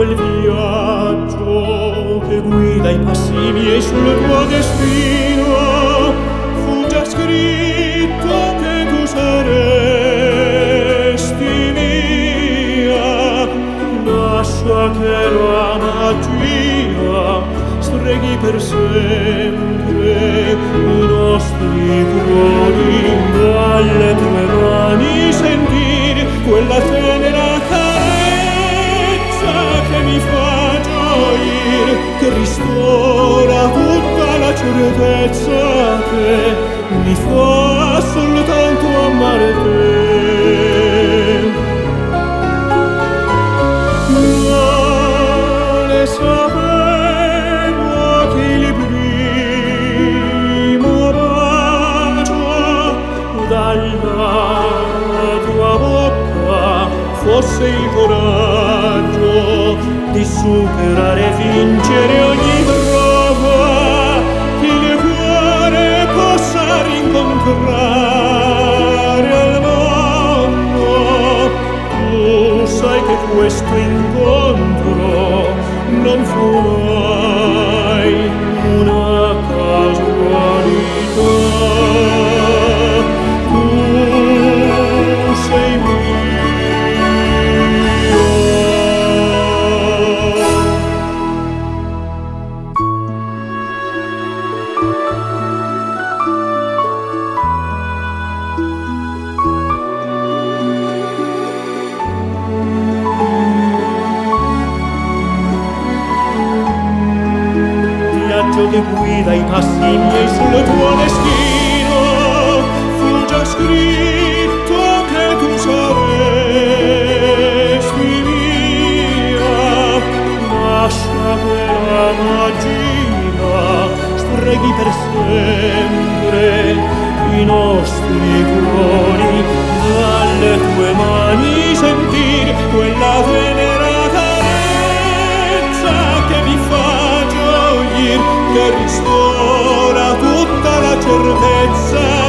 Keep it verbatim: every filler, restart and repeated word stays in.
quel viaggio che guida i passi miei sul tuo destino, fu già scritto che tu saresti mia. Lascia che la magia streghi per sempre i nostri cuori, dalle tue mani sentir quella tenera carezza che mi fa gioir, che ristora tutta la certezza, che mi fa soltanto amare te. Non ne sapevo che il primo bacio dalla tua bocca fosse il coraggio di superare e vincere ogni prova, che il cuore possa rincontrare al mondo. Tu sai che questo incontro non fu mai una casualità. Tu sei mia. Che guida i passi miei sul tuo destino, fu già scritto che tu saresti mia. Lascia che la magia streghi per sempre i nostri cuori, dalle tue mani sentir quella tenera carezza che mi fa gioir, che ristora tutta la certezza